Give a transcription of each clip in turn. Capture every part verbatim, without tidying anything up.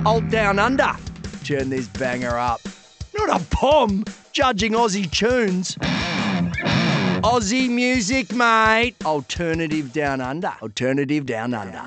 Alt Down Under. Turn this banger up. Not a bomb, judging Aussie tunes. Aussie music, mate. Alternative Down Under. Alternative Down Under.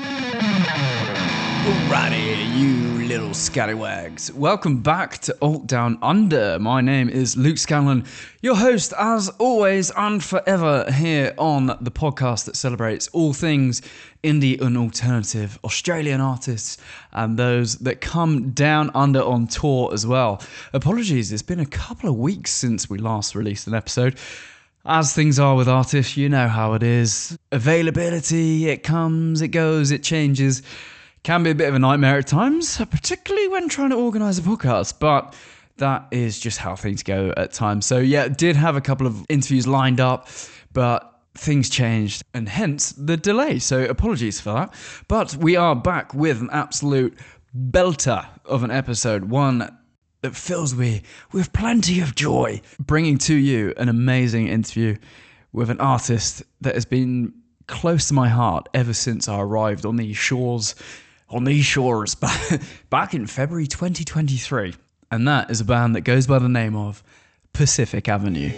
Alrighty, you little scallywags. Welcome back to Alt Down Under. My name is Luke Scanlon, your host as always and forever here on the podcast that celebrates all things indie and alternative Australian artists and those that come down under on tour as well. Apologies, it's been a couple of weeks since we last released an episode. As things are with artists, you know how it is. Availability, it comes, it goes, it changes. Can be a bit of a nightmare at times, particularly when trying to organise a podcast, but that is just how things go at times. So yeah, did have a couple of interviews lined up, but things changed and hence the delay. So apologies for that. But we are back with an absolute belter of an episode, one that fills me with plenty of joy, bringing to you an amazing interview with an artist that has been close to my heart ever since I arrived on these shores, on these shores back, back in February twenty twenty-three. And that is a band that goes by the name of Pacific Avenue.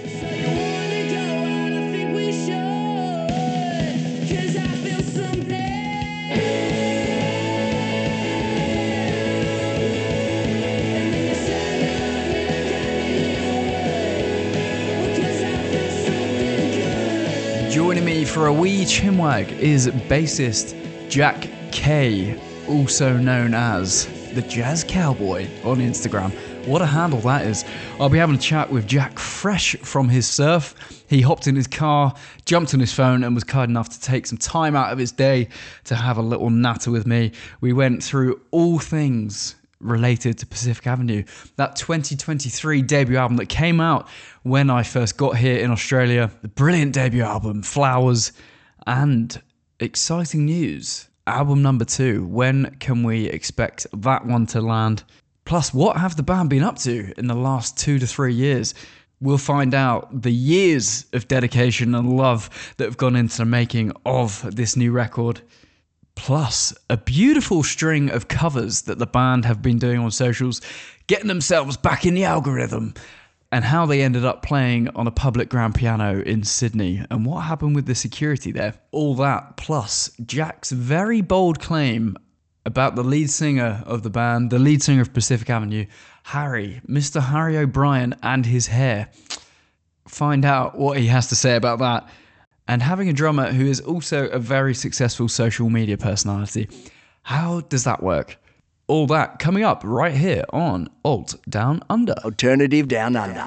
Joining me for a wee chinwag is bassist Jack K, also known as the Jazz Cowboy on Instagram. What a handle that is. I'll be having a chat with Jack fresh from his surf. He hopped in his car, jumped on his phone and was kind enough to take some time out of his day to have a little natter with me. We went through all things related to Pacific Avenue, that twenty twenty-three debut album that came out when I first got here in Australia. The brilliant debut album, Flowers, and exciting news, album number two. When can we expect that one to land? Plus, what have the band been up to in the last two to three years? We'll find out the years of dedication and love that have gone into the making of this new record. Plus, a beautiful string of covers that the band have been doing on socials, getting themselves back in the algorithm, and how they ended up playing on a public grand piano in Sydney, and what happened with the security there. All that, plus Jack's very bold claim about the lead singer of the band, the lead singer of Pacific Avenue, Harry, Mister Harry O'Brien, and his hair. Find out what he has to say about that. And having a drummer who is also a very successful social media personality. How does that work? All that coming up right here on Alt Down Under. Alternative Down Under.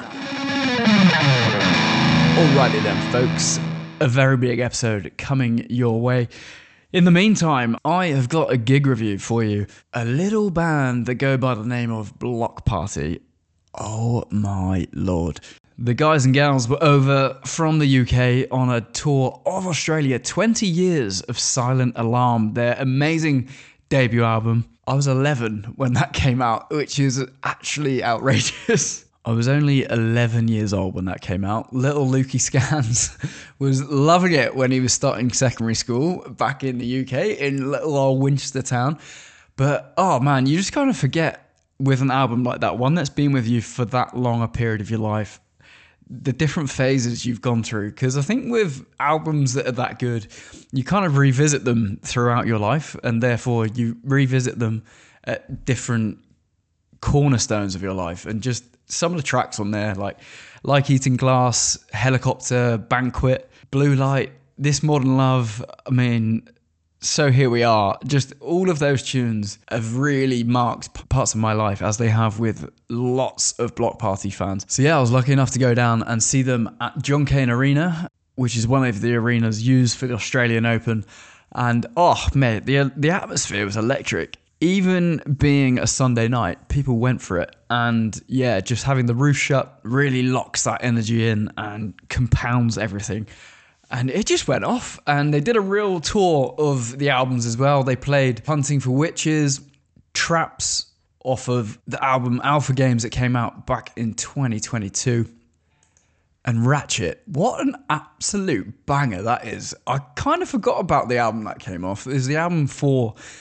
Alrighty then, folks. A very big episode coming your way. In the meantime, I have got a gig review for you. A little band that go by the name of Bloc Party. Oh my lord. The guys and gals were over from the U K on a tour of Australia. twenty years of Silent Alarm, their amazing debut album. I was eleven when that came out, which is actually outrageous. I was only eleven years old when that came out. Little Lukey Scans was loving it when he was starting secondary school back in the U K, in little old Winchester town. But, oh man, you just kind of forget with an album like that, one that's been with you for that long a period of your life, the different phases you've gone through. Because I think with albums that are that good, you kind of revisit them throughout your life, and therefore you revisit them at different cornerstones of your life. And just some of the tracks on there, like Like Eating Glass, Helicopter, Banquet, Blue Light, This Modern Love, I mean, So Here We Are, just all of those tunes have really marked p- parts of my life, as they have with lots of Bloc Party fans. So yeah, I was lucky enough to go down and see them at John Cain Arena, which is one of the arenas used for the Australian Open. And oh mate, the the atmosphere was electric. Even being a Sunday night, people went for it. And yeah, just having the roof shut really locks that energy in and compounds everything. And it just went off. And they did a real tour of the albums as well. They played Hunting for Witches, Traps off of the album Alpha Games that came out back in twenty twenty-two. And Ratchet. What an absolute banger that is. I kind of forgot about the album that came off. It was the album for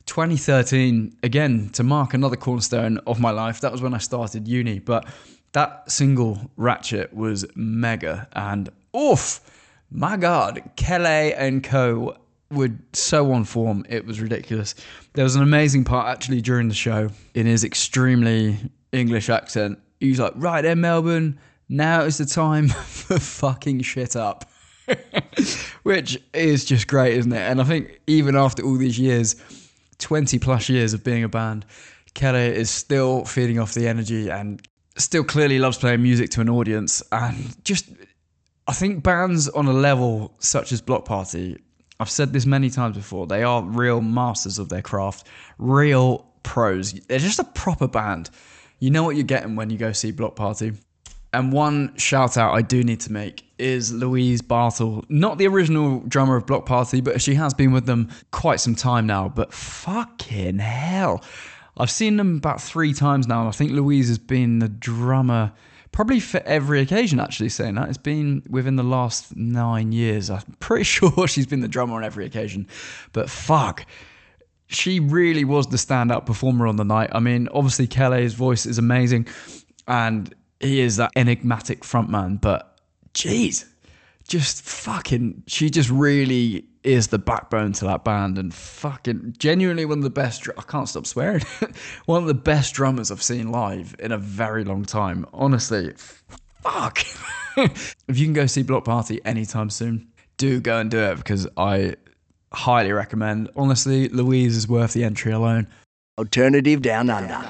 twenty thirteen, again, to mark another cornerstone of my life. That was when I started uni, but that single, Ratchet, was mega. And oof, my God, Kelly and co were so on form. It was ridiculous. There was an amazing part actually during the show in his extremely English accent. He was like, right then, Melbourne, now is the time for fucking shit up. Which is just great, isn't it? And I think even after all these years, twenty plus years of being a band, Kelly is still feeding off the energy and still clearly loves playing music to an audience. And just, I think bands on a level such as Bloc Party, I've said this many times before, they are real masters of their craft, real pros. They're just a proper band. You know what you're getting when you go see Bloc Party. And one shout out I do need to make is Louise Bartle. Not the original drummer of Bloc Party, but she has been with them quite some time now. But fucking hell. I've seen them about three times now. And I think Louise has been the drummer probably for every occasion, actually, saying that. It's been within the last nine years. I'm pretty sure she's been the drummer on every occasion. But fuck. She really was the standout performer on the night. I mean, obviously Kelly's voice is amazing. And he is that enigmatic frontman, but geez, just fucking, she just really is the backbone to that band and fucking genuinely one of the best, I can't stop swearing, one of the best drummers I've seen live in a very long time. Honestly, fuck. If you can go see Bloc Party anytime soon, do go and do it because I highly recommend. Honestly, Louise is worth the entry alone. Alternative Down Under.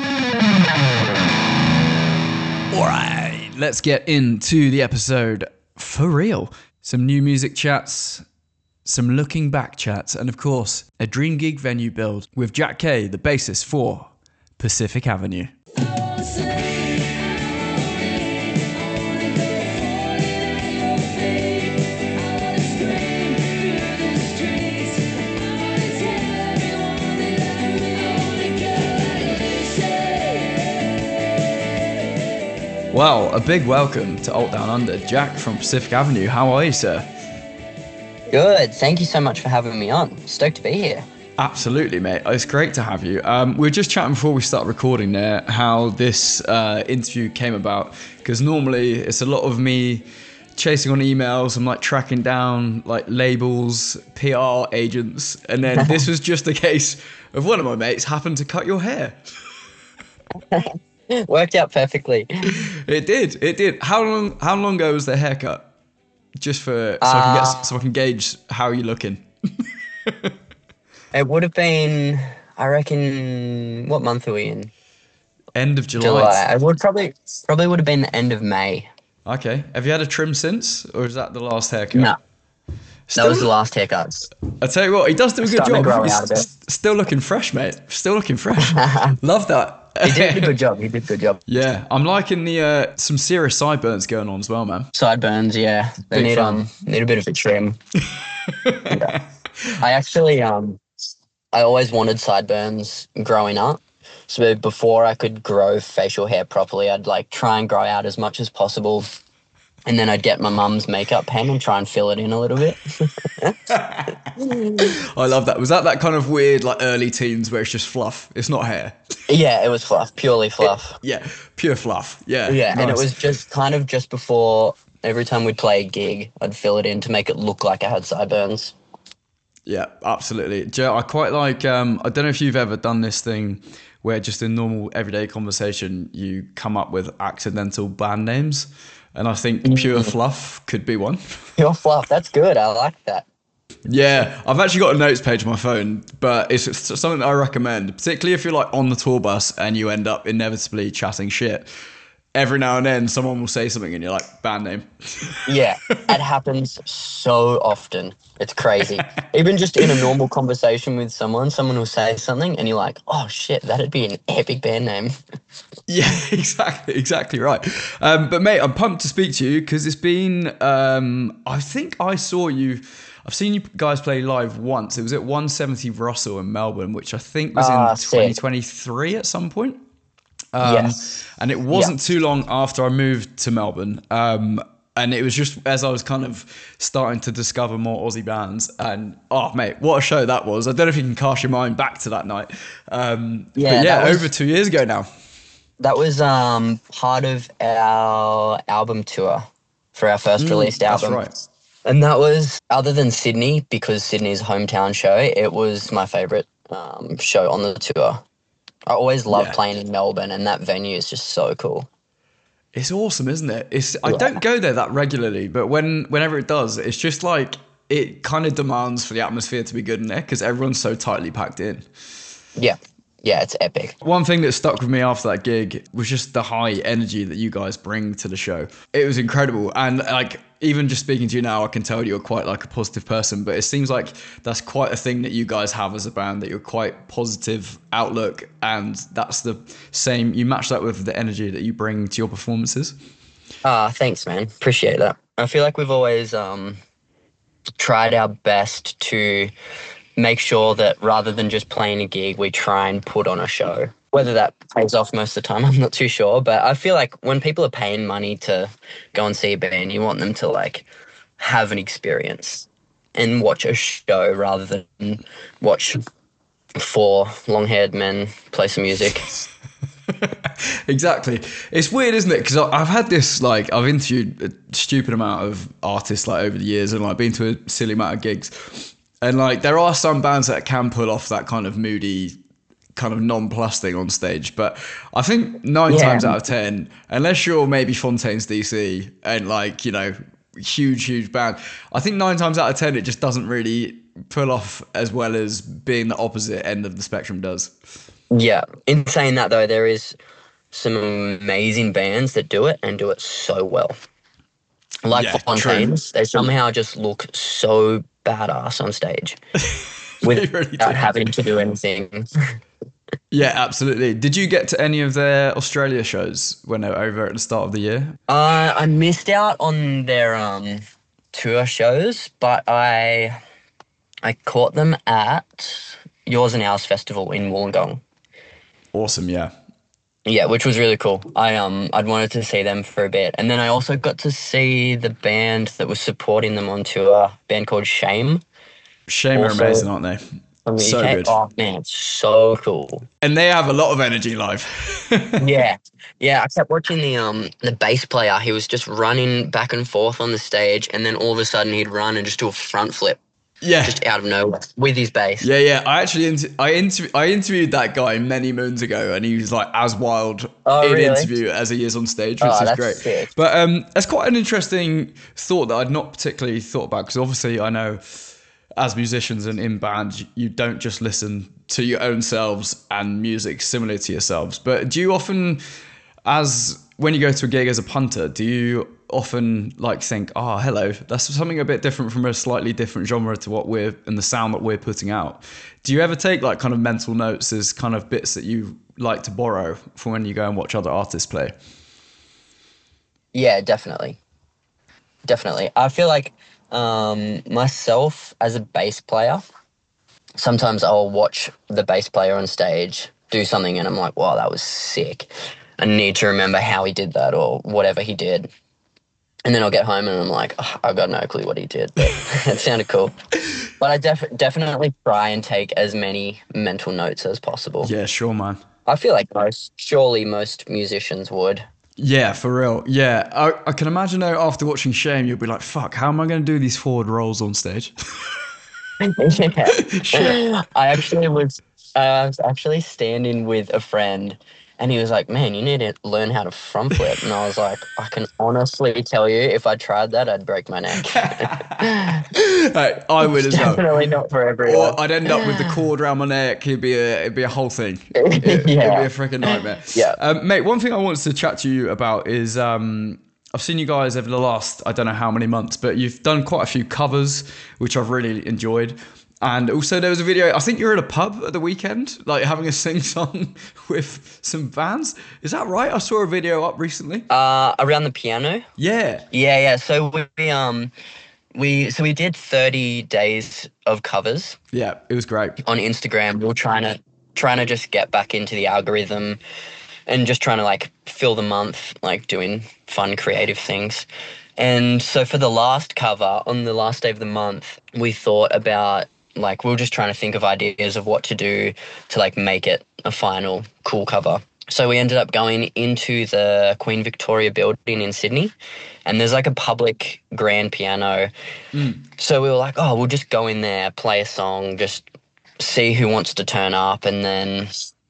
All right, let's get into the episode for real. Some new music chats, some looking back chats, and of course, a dream gig venue build with Jack Kay, the bassist for Pacific Avenue. Well, a big welcome to Alt Down Under, Jack from Pacific Avenue. How are you, sir? Good. Thank you so much for having me on. Stoked to be here. Absolutely, mate. It's great to have you. Um, we were just chatting before we start recording there how this uh, interview came about, because normally it's a lot of me chasing on emails. I'm like tracking down like labels, P R agents, and then this was just a case of one of my mates happened to cut your hair. Worked out perfectly. It did. It did. How long? How long ago was the haircut? Just for so uh, I can get so I can gauge how you're looking. It would have been, I reckon. What month are we in? End of July. July. I would probably probably would have been the end of May. Okay. Have you had a trim since, or is that the last haircut? No. Still, that was the last haircut. I tell you what, he does do a good Starting job. to grow He's out a bit. st- still looking fresh, mate. Still looking fresh. Love that. He did a good job. He did a good job. Yeah, I'm liking the uh, some serious sideburns going on as well, man. Sideburns, yeah. They Big need fan. um need a bit of a trim. Yeah. I actually um I always wanted sideburns growing up. So before I could grow facial hair properly, I'd like try and grow out as much as possible. And then I'd get my mum's makeup pen and try and fill it in a little bit. I love that. Was that that kind of weird, like early teens where it's just fluff? It's not hair. Yeah, it was fluff, purely fluff. It, yeah, pure fluff. Yeah. Yeah, nice. and it was just kind of just before every time we'd play a gig, I'd fill it in to make it look like I had sideburns. Yeah, absolutely. Joe, I quite like, um, I don't know if you've ever done this thing where just in normal everyday conversation, you come up with accidental band names. And I think Pure mm. Fluff could be one. Pure Fluff, that's good. I like that. Yeah, I've actually got a notes page on my phone, but it's something that I recommend, particularly if you're like on the tour bus and you end up inevitably chatting shit. Every now and then someone will say something and you're like, band name. Yeah, it happens so often. It's crazy. Even just in a normal conversation with someone, someone will say something and you're like, oh shit, that'd be an epic band name. Yeah, exactly, exactly right. Um, but mate, I'm pumped to speak to you because it's been, um, I think I saw you, I've seen you guys play live once. It was at one seventy Russell in Melbourne, which I think was uh, in twenty twenty-three at some point. Um, yes. And it wasn't yeah. too long after I moved to Melbourne. Um, And it was just as I was kind of starting to discover more Aussie bands, and oh mate, what a show that was! I don't know if you can cast your mind back to that night. Um, Yeah, but yeah, that was- over two years ago now. That was um, part of our album tour for our first released That's album. right. And that was, other than Sydney, because Sydney's a hometown show, it was my favourite um, show on the tour. I always love Yeah. playing in Melbourne, and that venue is just so cool. It's awesome, isn't it? It's I Yeah. don't go there that regularly, but when whenever it does, it's just like it kind of demands for the atmosphere to be good in there because everyone's so tightly packed in. Yeah. Yeah, it's epic. One thing that stuck with me after that gig was just the high energy that you guys bring to the show. It was incredible. And like, even just speaking to you now, I can tell you're quite like a positive person, but it seems like that's quite a thing that you guys have as a band, that you're quite positive outlook. And that's the same, you match that with the energy that you bring to your performances. Ah, thanks, man. Appreciate that. I feel like we've always um, tried our best to make sure that rather than just playing a gig, we try and put on a show. Whether that pays off most of the time, I'm not too sure. But I feel like when people are paying money to go and see a band, you want them to like have an experience and watch a show rather than watch four long-haired men play some music. Exactly. It's weird, isn't it? Because I've had this, like, I've interviewed a stupid amount of artists like over the years and like been to a silly amount of gigs. And like, there are some bands that can pull off that kind of moody, kind of non-plus thing on stage. But I think nine Yeah. times out of ten, unless you're maybe Fontaine's D C and like, you know, huge, huge band, I think nine times out of ten, it just doesn't really pull off as well as being the opposite end of the spectrum does. Yeah. In saying that, though, there is some amazing bands that do it and do it so well. Like Yeah, Fontaines, they somehow just look so badass on stage They really without do. having to do anything. Yeah, absolutely. Did you get to any of their Australia shows when they were over at the start of the year? Uh, I missed out on their um, tour shows, but I I caught them at Yours and Ours Festival in Wollongong. Awesome, yeah. Yeah, which was really cool. I um I'd wanted to see them for a bit, and then I also got to see the band that was supporting them on tour, a band called Shame Shame are Also- amazing, aren't they? from the So U K. good. Oh man, it's so cool. And they have a lot of energy live. Yeah, yeah. I kept watching the um the bass player. He was just running back and forth on the stage, and then all of a sudden he'd run and just do a front flip Yeah. just out of nowhere with his bass. Yeah, yeah. I actually inter- I inter- I interviewed that guy many moons ago, and he was like as wild Oh, in really? interview as he is on stage, which Oh, is that's great. sick. But um, that's quite an interesting thought that I'd not particularly thought about, because obviously I know as musicians and in bands, you don't just listen to your own selves and music similar to yourselves. But do you often, as when you go to a gig as a punter, do you often like think, oh, hello, that's something a bit different from a slightly different genre to what we're and the sound that we're putting out? Do you ever take like kind of mental notes as kind of bits that you like to borrow for when you go and watch other artists play? Yeah, definitely. Definitely. I feel like um, myself as a bass player, sometimes I'll watch the bass player on stage do something and I'm like, wow, that was sick. I need to remember how he did that or whatever he did. And then I'll get home and I'm like, oh, I've got no clue what he did, but it sounded cool. But I def- definitely try and take as many mental notes as possible. Yeah, sure, man. I feel like most, surely most musicians would. Yeah, for real. Yeah, I, I can imagine though, after watching Shame, you'll be like, fuck, how am I going to do these forward rolls on stage? Yeah. I actually was, uh, I was actually standing with a friend, and he was like, "Man, you need to learn how to front flip." And I was like, "I can honestly tell you, if I tried that, I'd break my neck." Hey, I would as well. Definitely not for everyone. Or I'd end up with the cord around my neck. It'd be a, it'd be a whole thing. It, It'd be Yeah. a freaking nightmare. Yeah. Um, mate, one thing I wanted to chat to you about is um, I've seen you guys over the last, I don't know how many months, but you've done quite a few covers, which I've really enjoyed. And also there was a video, I think you were at a pub at the weekend, like having a sing-song with some fans. Is that right? I saw a video up recently. Uh, around the piano. Yeah. Yeah, yeah. So we um, we so we did thirty days of covers Yeah, it was great. on Instagram. We were trying to trying to just get back into the algorithm and just trying to like fill the month like doing fun creative things. And so for the last cover, on the last day of the month, we thought about, like, we were just trying to think of ideas of what to do to, like, make it a final cool cover. So we ended up going into the Queen Victoria building in Sydney, and there's like a public grand piano. Mm. So we were like, oh, we'll just go in there, play a song, just see who wants to turn up. And then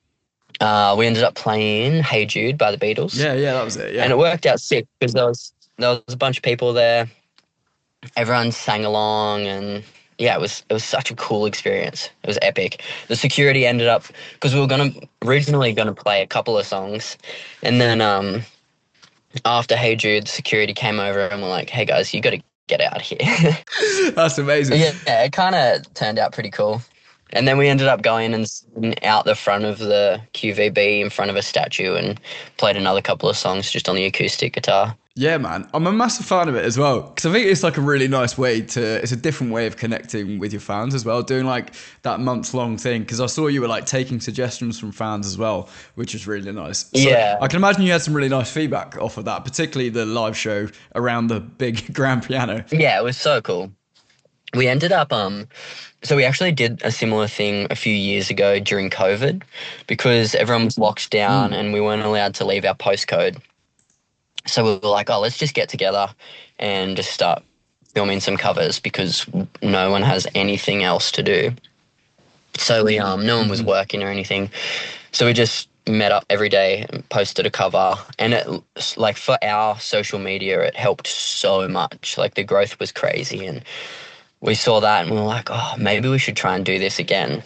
uh, we ended up playing Hey Jude by the Beatles. Yeah, yeah, that was it. Yeah. And it worked out sick because there was, there was a bunch of people there. Everyone sang along, and yeah, it was it was such a cool experience. It was epic. The security ended up, because we were gonna originally gonna play a couple of songs, and then um, after Hey Jude, the security came over and were like, "Hey guys, you got to get out of here." That's amazing. yeah, yeah, it kind of turned out pretty cool. And then we ended up going and sitting out the front of the Q V B in front of a statue and played another couple of songs just on the acoustic guitar. Yeah, man. I'm a massive fan of it as well, because I think it's like a really nice way to, it's a different way of connecting with your fans as well, doing like that months long thing, because I saw you were like taking suggestions from fans as well, which is really nice. So yeah. I can imagine you had some really nice feedback off of that, particularly the live show around the big grand piano. Yeah, it was so cool. We ended up, um, so we actually did a similar thing a few years ago during COVID, because everyone was locked down mm. and we weren't allowed to leave our postcode. So we were like, oh, let's just get together and just start filming some covers, because no one has anything else to do. So we, um, no one was working or anything. So we just met up every day and posted a cover. And it, like, for our social media, it helped so much. Like, the growth was crazy. And we saw that and we were like, oh, maybe we should try and do this again.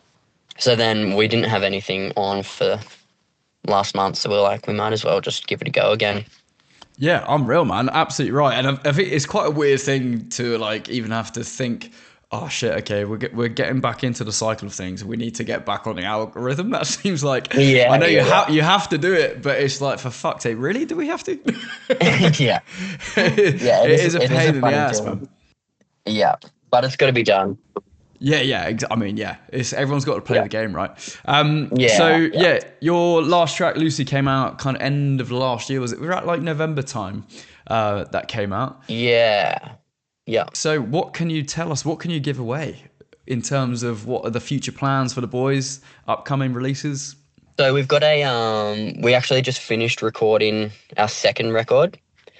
So then we didn't have anything on for last month. So we were like, we might as well just give it a go again. Yeah, unreal, man. Absolutely right. And I, I think it's quite a weird thing to like even have to think, oh shit, okay, we're get, we're getting back into the cycle of things. We need to get back on the algorithm. That seems like, yeah, I know yeah. you have you have to do it, but it's like, for fuck's sake, really? Do we have to? yeah, yeah, it, it is, is a it pain is a in the ass, deal. man. Yeah, but it's got to be done. Yeah, yeah. Ex- I mean, yeah. It's everyone's got to play yeah. the game, right? Um, yeah. So yeah. yeah, your last track, Lucy, came out kind of end of last year. Was it? We were at like November time. Uh, that came out. Yeah. Yeah. So what can you tell us? What can you give away in terms of what are the future plans for the boys, upcoming releases? So we've got a, um, we actually just finished recording our second record.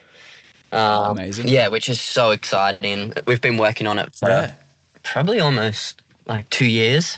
Um, Amazing. Yeah, which is so exciting. We've been working on it for yeah. probably almost like two years.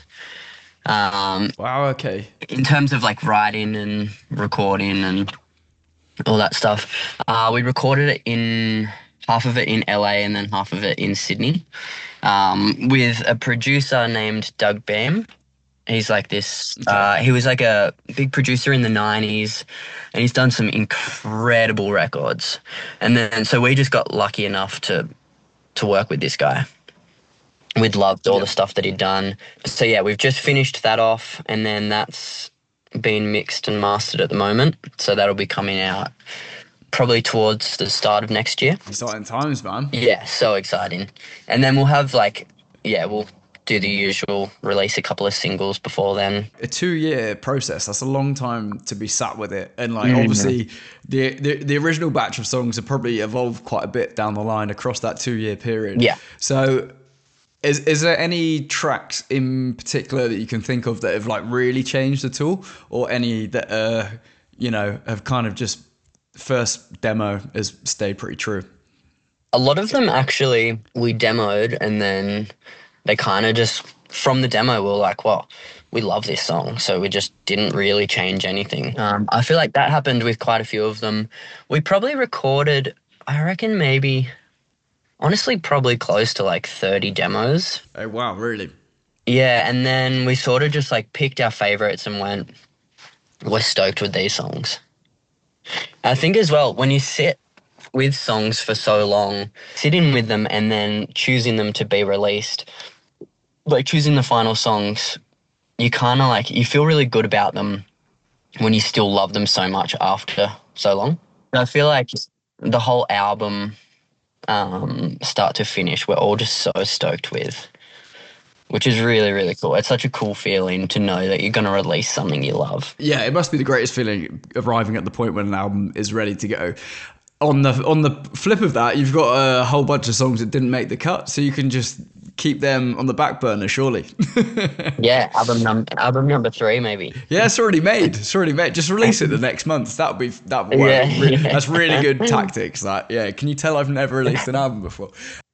Um, wow, okay. In terms of like writing and recording and all that stuff. Uh, we recorded it in, half of it in L A and then half of it in Sydney, um, with a producer named Doug Bam. He's like this, okay. uh, he was like a big producer in the nineties, and he's done some incredible records. And then, so we just got lucky enough to, to work with this guy. We'd loved all yep. the stuff that he'd done. So yeah, we've just finished that off, and then that's been mixed and mastered at the moment, so that'll be coming out probably towards the start of next year. Exciting times, man. Yeah, so exciting. And then we'll have like, yeah, we'll do the usual, release a couple of singles before then. A two-year process, that's a long time to be sat with it. And like, mm-hmm. obviously, the, the the original batch of songs have probably evolved quite a bit down the line across that two-year period. Yeah. So Is is there any tracks in particular that you can think of that have like really changed at all, or any that uh you know have kind of just first demo has stayed pretty true? A lot of them actually we demoed, and then they kind of just from the demo we were like, well, we love this song, so we just didn't really change anything. Um, I feel like that happened with quite a few of them. We probably recorded, I reckon maybe. Honestly, probably close to like thirty demos. Oh, wow, really? Yeah, and then we sort of just like picked our favorites and went, we're stoked with these songs. I think as well, when you sit with songs for so long, sitting with them and then choosing them to be released, like choosing the final songs, you kind of like, you feel really good about them when you still love them so much after so long. I feel like the whole album, Um, start to finish, we're all just so stoked with, which is really, really cool. It's such a cool feeling to know that you're going to release something you love. Yeah, it must be the greatest feeling arriving at the point when an album is ready to go. on the on the flip of that, you've got a whole bunch of songs that didn't make the cut, so you can just keep them on the back burner, surely. Yeah, album num album number three maybe. Yeah, it's already made. It's already made. Just release it the next month. That would be that would work. Yeah, Re- yeah. That's really good tactics. That yeah. Can you tell I've never released an album before?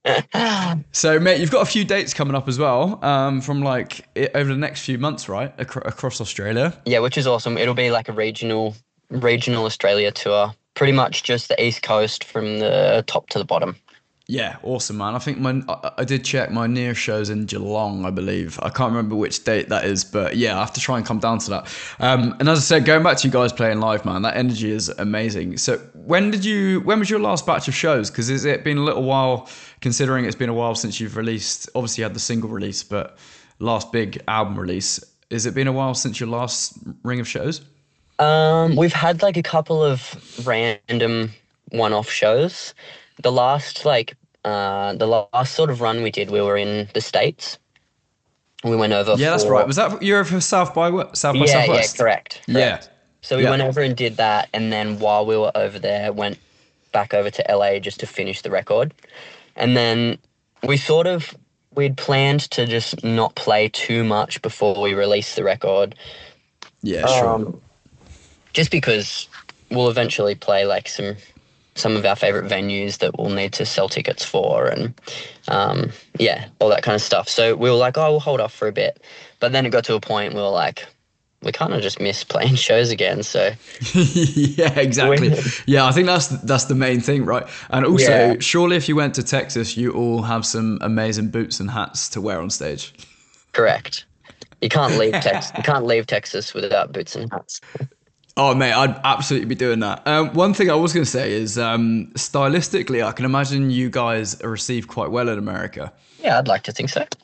So, mate, you've got a few dates coming up as well, um, from like i over the next few months, right, Acro- across Australia. Yeah, which is awesome. It'll be like a regional regional Australia tour, pretty much just the East Coast from the top to the bottom. Yeah, awesome, man. I think my I, I did check my near shows in Geelong, I believe. I can't remember which date that is, but yeah, I have to try and come down to that. Um, and as I said, going back to you guys playing live, man, that energy is amazing. So when did you? When was your last batch of shows? Because has it been a little while? Considering it's been a while since you've released. Obviously, you had the single release, but last big album release. Has it been a while since your last ring of shows? Um, we've had like a couple of random one-off shows. The last like uh, the last sort of run we did, we were in the States. We went over. Yeah, for, that's right. Was that you were for South by South by yeah, Southwest? yeah, correct. correct. Yeah. So we Yeah. went over and did that, and then while we were over there, went back over to L A just to finish the record, and then we sort of we'd planned to just not play too much before we released the record. Yeah, sure. Um, just because we'll eventually play like some some of our favorite venues that we'll need to sell tickets for, and um, yeah, all that kind of stuff. So we were like, oh, we'll hold off for a bit. But then it got to a point we were like, we kind of just miss playing shows again. So Yeah, exactly. Yeah, I think that's that's the main thing, right? And also, Yeah. surely if you went to Texas, you all have some amazing boots and hats to wear on stage. correct. You can't leave Texas. You can't leave Texas without boots and hats. Oh, mate, I'd absolutely be doing that. Um, one thing I was going to say is, um, stylistically, I can imagine you guys are received quite well in America. Yeah, I'd like to think so.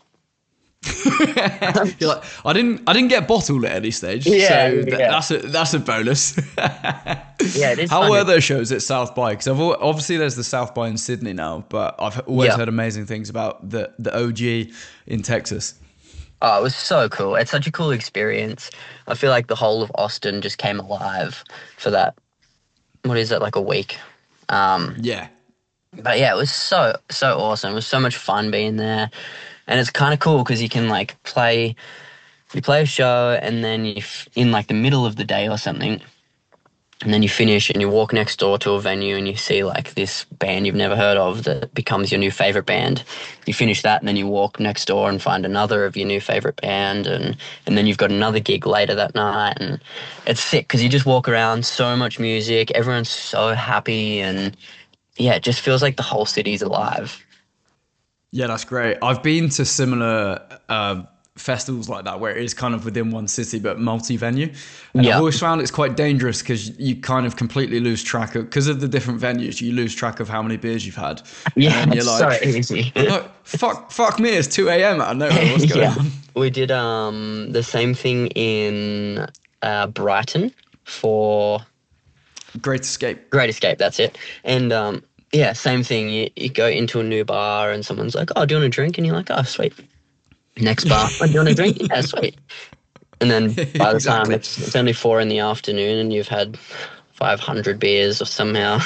You're like, I didn't, I didn't get bottled at any stage, Yeah, so th- yeah. that's a that's a bonus. Yeah, it is. How fun. were those shows at South by? Because I've al- obviously there's the South by in Sydney now, but I've always Yeah. heard amazing things about the the O G in Texas. Oh, it was so cool. It's such a cool experience. I feel like the whole of Austin just came alive for that. What is it, like a week? Um, Yeah, but yeah, it was so, so awesome. It was so much fun being there. And it's kind of cool because you can like play, you play a show and then you, f- in like the middle of the day or something, and then you finish and you walk next door to a venue and you see like this band you've never heard of that becomes your new favorite band. You finish that and then you walk next door and find another of your new favorite band, and, and then you've got another gig later that night, and it's sick because you just walk around, so much music, everyone's so happy, and yeah, it just feels like the whole city's alive. yeah, that's great. I've been to similar uh, festivals like that where it is kind of within one city but multi-venue, and Yeah. I've always found it's quite dangerous because you kind of completely lose track of, because of the different venues, you lose track of how many beers you've had. Yeah, and it's so easy. like, fuck, fuck me, it's two a.m. out of nowhere. What's going Yeah. on? We did um, the same thing in uh, Brighton for Great Escape. Great Escape, that's it. And um, yeah, same thing. You, you go into a new bar and someone's like, oh, do you want a drink? And you're like, oh, sweet. Next bar, oh, do you want a drink? Yeah, sweet. And then by the time Exactly. it's, it's only four in the afternoon and you've had five hundred beers or somehow.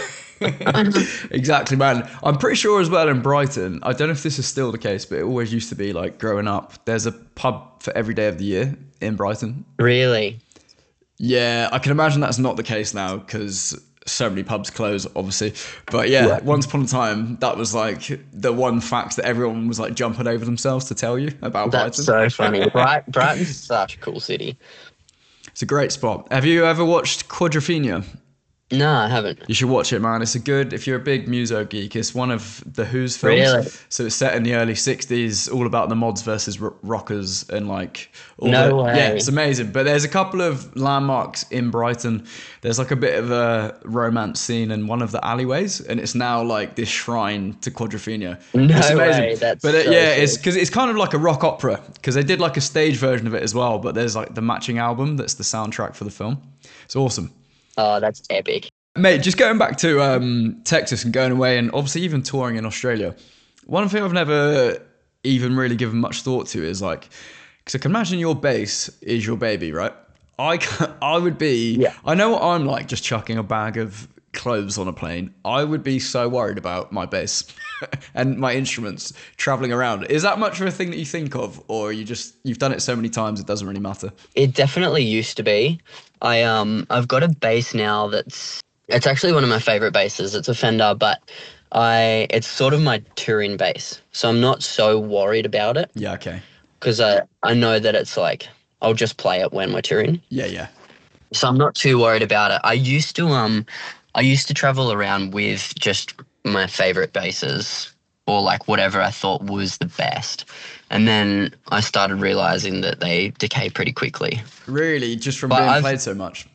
Exactly, man. I'm pretty sure as well in Brighton, I don't know if this is still the case, but it always used to be like growing up, there's a pub for every day of the year in Brighton. Really? Yeah, I can imagine that's not the case now because so many pubs close, obviously. But yeah, Right. once upon a time, that was like the one fact that everyone was like jumping over themselves to tell you about That's Brighton. so funny. Bright, Brighton's such a cool city. It's a great spot. Have you ever watched Quadrophenia? No, I haven't. You should watch it, man. It's a good, if you're a big muso geek, it's one of the Who's films. Really? So it's set in the early sixties, all about the mods versus ro- rockers and like all No the, way. Yeah, it's amazing. But there's a couple of landmarks in Brighton. There's like a bit of a romance scene in one of the alleyways, and it's now like this shrine to Quadrophenia. No It's amazing. way, that's but uh, so yeah, it's sick. because it's kind of like a rock opera because they did like a stage version of it as well. But there's like the matching album that's the soundtrack for the film. It's awesome. Oh, that's epic. Mate, just going back to um, Texas and going away and obviously even touring in Australia, one thing I've never even really given much thought to is like, because I can imagine your bass is your baby, right? I can, I would be, Yeah. I know what I'm like just chucking a bag of clothes on a plane, I would be so worried about my bass and my instruments traveling around. Is that much of a thing that you think of, or you just you've done it so many times it doesn't really matter? It definitely used to be. I um I've got a bass now that's it's actually one of my favorite basses. It's a Fender, but I it's sort of my touring bass, so I'm not so worried about it Yeah, okay. because I I know that it's like I'll just play it when we're touring. Yeah, yeah. So I'm not too worried about it. I used to um I used to travel around with just my favorite basses or like whatever I thought was the best. And then I started realizing that they decay pretty quickly. Really, just from But being I've- played so much.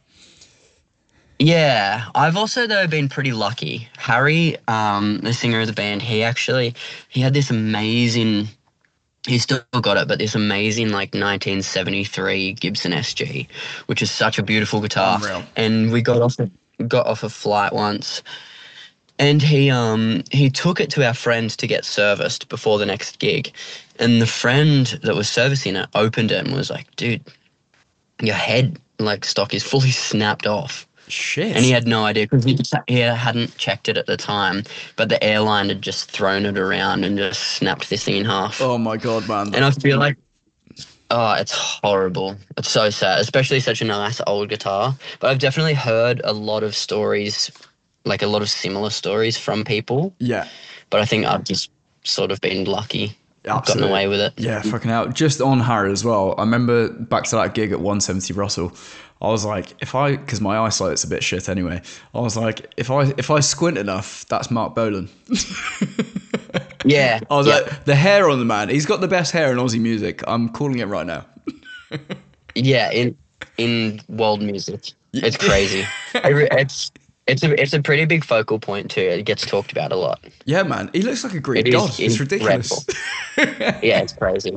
Yeah, I've also though been pretty lucky. Harry, um, the singer of the band, he actually he had this amazing he's still got it, but this amazing like nineteen seventy-three Gibson S G, which is such a beautiful guitar. Unreal. And we got off a, got off a flight once, and he um he took it to our friend to get serviced before the next gig, and the friend that was servicing it opened it and was like, "Dude, your head like stock is fully snapped off." Shit. And he had no idea because he, he hadn't checked it at the time, but the airline had just thrown it around and just snapped this thing in half. Oh my god, man. And I feel like, oh, it's horrible. It's so sad, especially such a nice old guitar. But I've definitely heard a lot of stories, like a lot of similar stories from people. Yeah. But I think I've just sort of been lucky. I've gotten Absolutely. away with it. Yeah, fucking out. Just on Harry as well. I remember back to that gig at one seventy Russell. I was like, if I, because my eyesight's a bit shit anyway. I was like, if I if I squint enough, that's Mark Bolan. Yeah. I was yeah. like, the hair on the man. He's got the best hair in Aussie music. I'm calling it right now. Yeah, in in world music, it's crazy. I re- it's it's a it's a pretty big focal point too. It gets talked about a lot. Yeah, man. He looks like a Greek It is god. It's ridiculous. Yeah, it's crazy.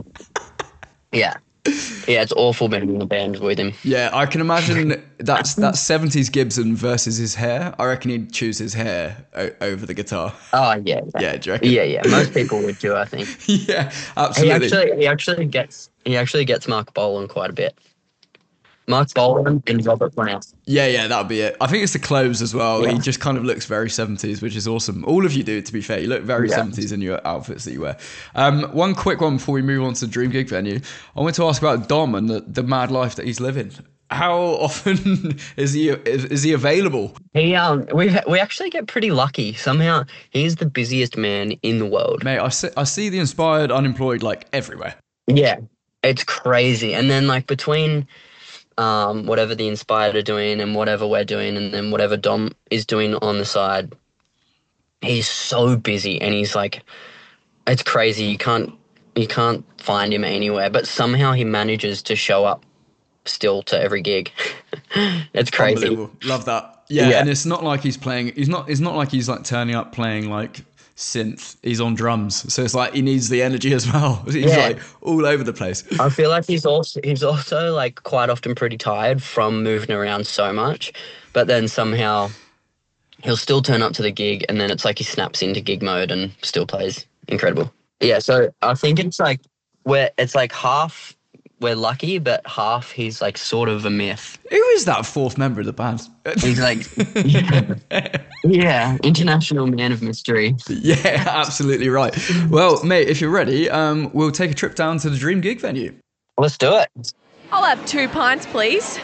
Yeah, yeah, it's awful being in the band with him. Yeah, I can imagine that's that seventies Gibson versus his hair. I reckon he'd choose his hair o- over the guitar. Oh yeah, Yeah, do you reckon? yeah, yeah. Most people would do, I think. Yeah, He absolutely. actually he actually gets he actually gets Mark Bolan quite a bit. Mark Bolan and Robert Plant. Yeah, yeah, that'd be it. I think it's the clothes as well. Yeah. He just kind of looks very seventies, which is awesome. All of you do, to be fair. You look very Yeah. seventies in your outfits that you wear. Um, one quick one before we move on to the Dream Gig venue. I want to ask about Dom and the, the mad life that he's living. How often is he is, is he available? He um we we actually get pretty lucky. Somehow he's the busiest man in the world. Mate, I see, I see the inspired unemployed like everywhere. Yeah, it's crazy. And then like between um, whatever the Inspired are doing and whatever we're doing and then whatever Dom is doing on the side, he's so busy and he's like, it's crazy. You can't you can't find him anywhere, but somehow he manages to show up still to every gig. It's crazy. Unbelievable. Love that. Yeah, Yeah. and it's not like he's playing. He's not. It's not like he's like turning up playing like synth. He's on drums, so it's like he needs the energy as well. He's Yeah. like all over the place. I feel like he's also he's also like quite often pretty tired from moving around so much, but then somehow he'll still turn up to the gig and then it's like he snaps into gig mode and still plays incredible. Yeah, so I think it's like we're it's like half we're lucky, but half he's like sort of a myth. Who is that fourth member of the band? He's like yeah, yeah, international man of mystery. Yeah, absolutely right. Well, mate, if you're ready, um, we'll take a trip down to the Dream Gig venue. Let's do it. I'll have two pints, please.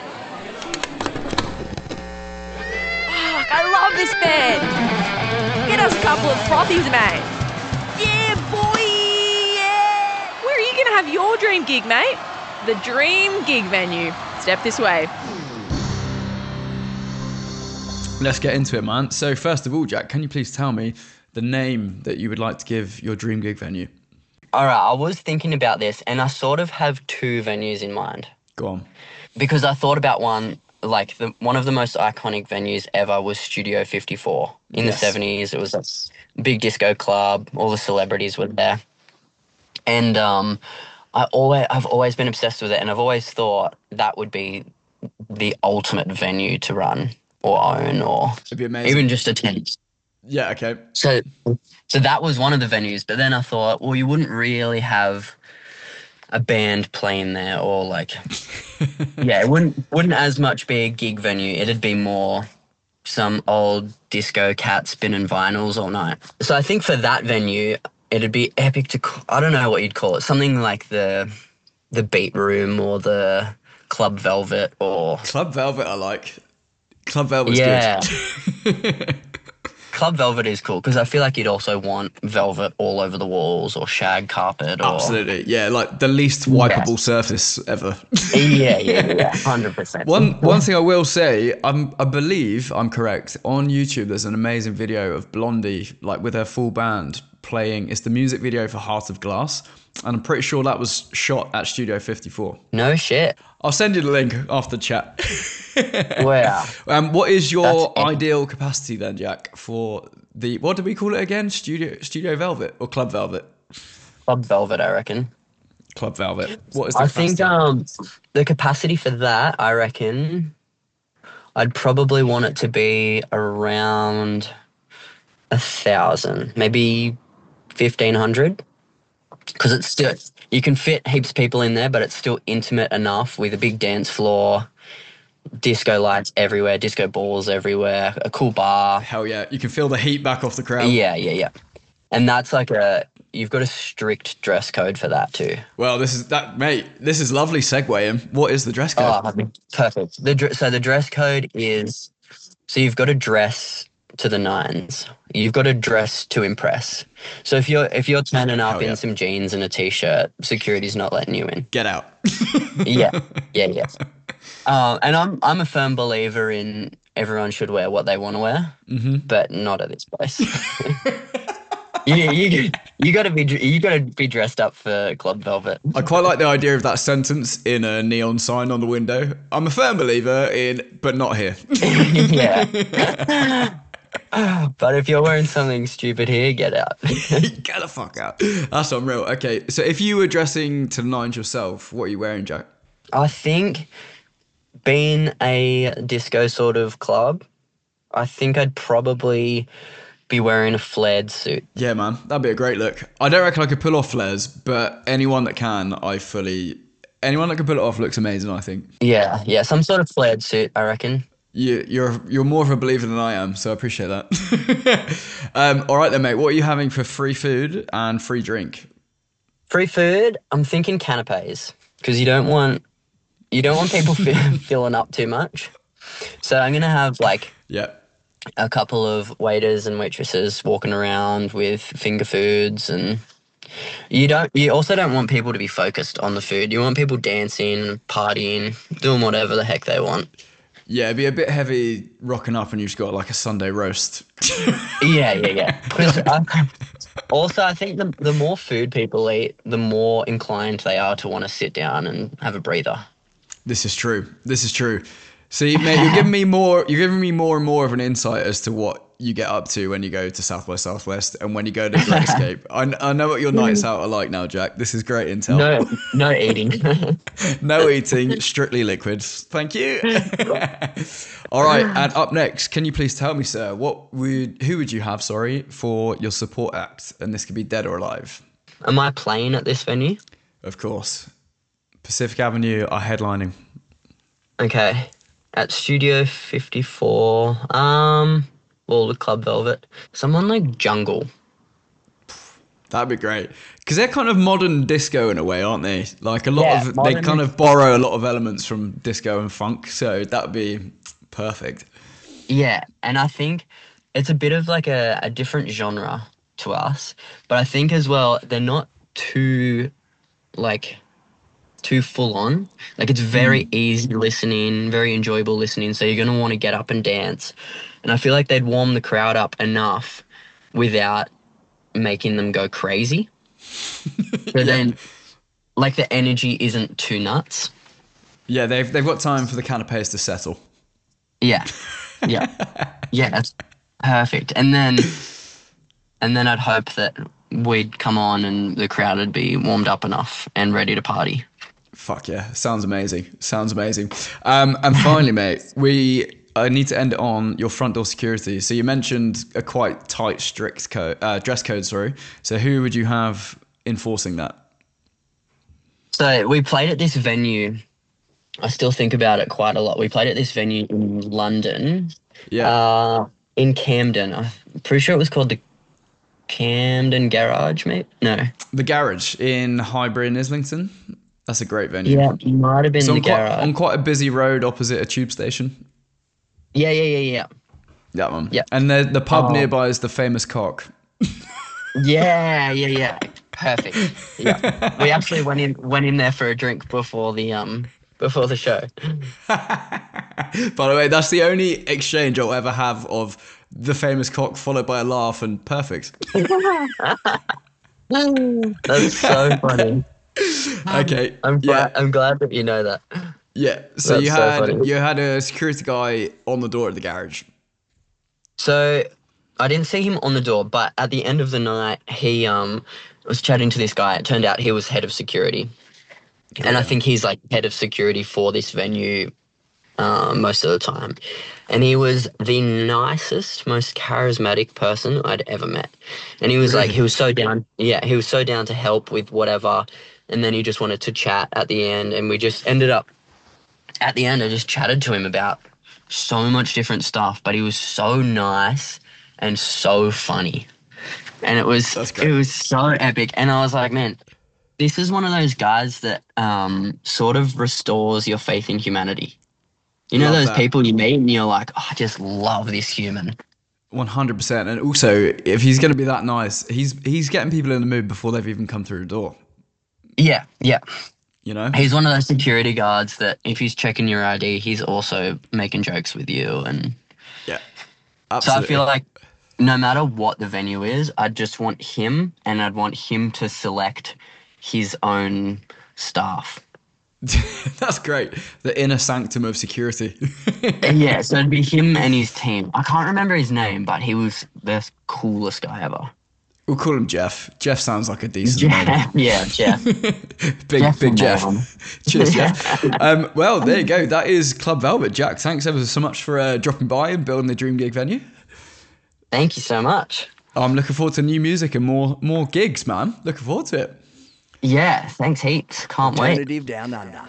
Fuck, I love this band. Get us a couple of frothies, mate. Yeah, boy, yeah. Where are you going to have your dream gig, mate? The Dream Gig venue. Step this way. Let's get into it, man. So first of all, Jack, can you please tell me the name that you would like to give your Dream Gig venue? All right, I was thinking about this and I sort of have two venues in mind. Go on. Because I thought about one, like the one of the most iconic venues ever was Studio fifty-four. In Yes. the seventies, it was a big disco club. All the celebrities were there. And um, I always, I've always been obsessed with it, and I've always thought that would be the ultimate venue to run or own or It'd be amazing. even just attend. Yeah, okay. So, so that was one of the venues. But then I thought, well, you wouldn't really have a band playing there, or like, yeah, it wouldn't wouldn't as much be a gig venue. It'd be more some old disco cat spinning vinyls all night. So I think for that venue, it'd be epic to, c- I don't know what you'd call it, something like the the Beat Room or the Club Velvet or... Club Velvet, I like. Club Velvet's Yeah. good. Club Velvet is cool because I feel like you'd also want velvet all over the walls or shag carpet or... Absolutely, yeah, like the least wipeable Yeah. surface ever. Yeah, yeah, yeah, one hundred percent. One one thing I will say, I'm, I believe I'm correct. On YouTube, there's an amazing video of Blondie, like with her full band, playing. It's the music video for Heart of Glass, and I'm pretty sure that was shot at Studio fifty-four. No shit. I'll send you the link after the chat. Wow. Um, what is your That's epic. ideal capacity then, Jack, for the, what do we call it again? Studio Studio Velvet or Club Velvet? Club Velvet, I reckon. Club Velvet. What is the I capacity? think um, the capacity for that, I reckon, I'd probably want it to be around a thousand, maybe fifteen hundred, because it's still, you can fit heaps of people in there, but it's still intimate enough with a big dance floor, disco lights everywhere, disco balls everywhere, a cool bar. Hell yeah, you can feel the heat back off the crowd. Yeah, yeah, yeah. And that's like a, you've got a strict dress code for that too. Well, this is that, mate. This is lovely segueing. What is the dress code? Oh, perfect. The dr- so the dress code is, so you've got to dress to the nines. You've got to dress to impress. So if you're if you're turning up Hell in yeah. some jeans and a t-shirt, security's not letting you in. Get out. Yeah, yeah, yeah. Um, and I'm I'm a firm believer in everyone should wear what they want to wear, Mm-hmm. but not at this place. you you you got to be you got to be dressed up for Club Velvet. I quite like the idea of that sentence in a neon sign on the window. I'm a firm believer in, but not here. Yeah. But if you're wearing something stupid here, get out. Get the fuck out. That's unreal. Okay, so if you were dressing to the nines yourself, what are you wearing, Jack? I think being a disco sort of club, I think I'd probably be wearing a flared suit. Yeah, man, that'd be a great look. I don't reckon I could pull off flares, but anyone that can, I fully... Anyone that can pull it off looks amazing, I think. Yeah, yeah, some sort of flared suit, I reckon. You, you're you're more of a believer than I am, so I appreciate that. um, all right then, mate. What are you having for free food and free drink? Free food, I'm thinking canapes because you don't want you don't want people fi- filling up too much. So I'm gonna have like Yeah. a couple of waiters and waitresses walking around with finger foods, and you don't you also don't want people to be focused on the food. You want people dancing, partying, doing whatever the heck they want. Yeah, it'd be a bit heavy rocking up and you've just got like a Sunday roast. Yeah, yeah, yeah. 'Cause I- also, I think the the more food people eat, the more inclined they are to want to sit down and have a breather. This is true. This is true. See, mate, you're giving me more. You're giving me more and more of an insight as to what you get up to when you go to South by Southwest and when you go to Great Escape. I, I know what your nights out are like now, Jack. This is great intel. No, no eating. No eating, strictly liquids. Thank you. All right, and up next, can you please tell me, sir, what would who would you have, sorry, for your support act? And this could be dead or alive. Am I playing at this venue? Of course. Pacific Avenue are headlining. Okay. At Studio fifty-four, um, well, the Club Velvet, someone like Jungle. That'd be great. Because they're kind of modern disco in a way, aren't they? Like a lot Yeah, of, they modern- kind of borrow a lot of elements from disco and funk. So that'd be perfect. Yeah, and I think it's a bit of like a, a different genre to us, but I think as well, they're not too, like, too full on. Like, it's very easy listening, very enjoyable listening, so you're going to want to get up and dance. And I feel like they'd warm the crowd up enough without making them go crazy. So then, like, the energy isn't too nuts. Yeah, they've they've got time for the canapes to settle. Yeah, yeah, yeah. That's perfect. And then, and then I'd hope that we'd come on and the crowd would be warmed up enough and ready to party. Fuck yeah, sounds amazing. Sounds amazing. Um, and finally, mate, we I need to end it on your front door security. So you mentioned a quite tight, strict code, uh, dress code. Sorry. So who would you have enforcing that? So we played at this venue I still think about it quite a lot. We played at this venue in London, Yeah. uh, in Camden. I'm pretty sure it was called the Camden Garage, mate. No. The Garage in Highbury in Islington. That's a great venue. Yeah, it might have been It's the on quite, Garage. on quite a busy road opposite a tube station. Yeah, yeah, yeah, yeah. That one. Yeah. And the, the pub Oh. nearby is the Famous Cock. Yeah, yeah, yeah. Perfect. Yeah. We actually went in went in there for a drink before the um before the show. By the way, that's the only exchange I'll ever have of the Famous Cock followed by a laugh and perfect. That's so funny. Okay. I'm glad Yeah. I'm glad that you know that. Yeah. So That's you so had funny. you had a security guy on the door at the garage. So I didn't see him on the door, but at the end of the night he um was chatting to this guy. It turned out he was head of security. And I think he's like head of security for this venue um, most of the time. And he was the nicest, most charismatic person I'd ever met. And he was like, he was so down, yeah, he was so down to help with whatever. And then he just wanted to chat at the end. And we just ended up, at the end, I just chatted to him about so much different stuff. But he was so nice and so funny. And it was, That's great. it was so epic. And I was like, man, this is one of those guys that um, sort of restores your faith in humanity. You know Love those that. people you meet and you're like, oh, I just love this human. one hundred percent. And also, if he's going to be that nice, he's he's getting people in the mood before they've even come through the door. Yeah, yeah. You know? He's one of those security guards that if he's checking your I D, he's also making jokes with you. And Yeah. so Absolutely. I feel like no matter what the venue is, I'd just want him and I'd want him to select his own staff. That's great. The inner sanctum of security. Yeah, so it'd be him and his team. I can't remember his name, but he was the coolest guy ever. We'll call him Jeff. Jeff sounds like a decent name. Jeff, yeah, Jeff. Big, Jeff big will Jeff. nail him. Cheers, Jeff. Um, well, there you go. That is Club Velvet. Jack, thanks ever so much for uh, dropping by and building the Dream Gig venue. Thank you so much. I'm looking forward to new music and more more gigs, man. Looking forward to it. Yeah, thanks heaps. Can't wait. Alternative Down Under.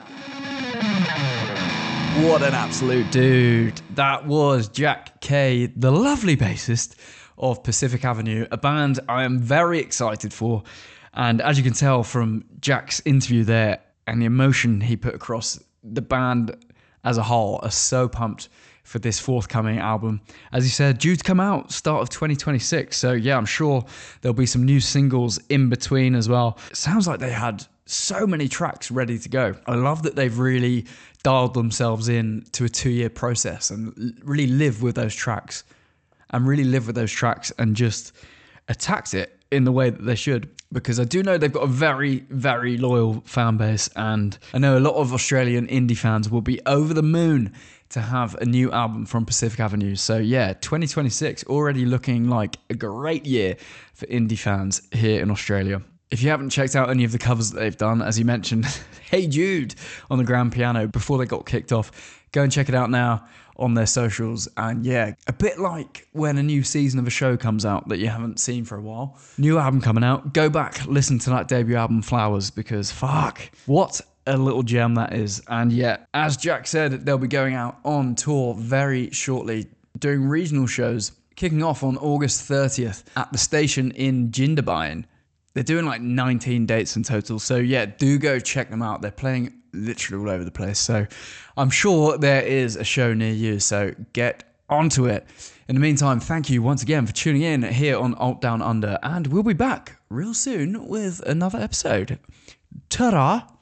What an absolute dude. That was Jack Kay, the lovely bassist of Pacific Avenue, a band I am very excited for. And as you can tell from Jack's interview there and the emotion he put across, the band as a whole are so pumped for this forthcoming album. As he said, due to come out start of twenty twenty-six. So yeah, I'm sure there'll be some new singles in between as well. It sounds like they had so many tracks ready to go. I love that they've really dialed themselves in to a two-year process and l- really live with those tracks and really live with those tracks and just attacked it in the way that they should. Because I do know they've got a very, very loyal fan base, and I know a lot of Australian indie fans will be over the moon to have a new album from Pacific Avenue. So yeah, twenty twenty-six already looking like a great year for indie fans here in Australia. If you haven't checked out any of the covers that they've done, as you mentioned, Hey Jude on the grand piano before they got kicked off, go and check it out now on their socials. And yeah, a bit like when a new season of a show comes out that you haven't seen for a while. New album coming out, go back, listen to that debut album Flowers, because fuck, what a little gem that is. And yet, as Jack said, they'll be going out on tour very shortly, doing regional shows, kicking off on August thirtieth at the station in Jindabyne. They're doing like nineteen dates in total. So yeah, do go check them out. They're playing literally all over the place. So I'm sure there is a show near you. So get onto it. In the meantime, thank you once again for tuning in here on Alt Down Under. And we'll be back real soon with another episode. Ta-ra!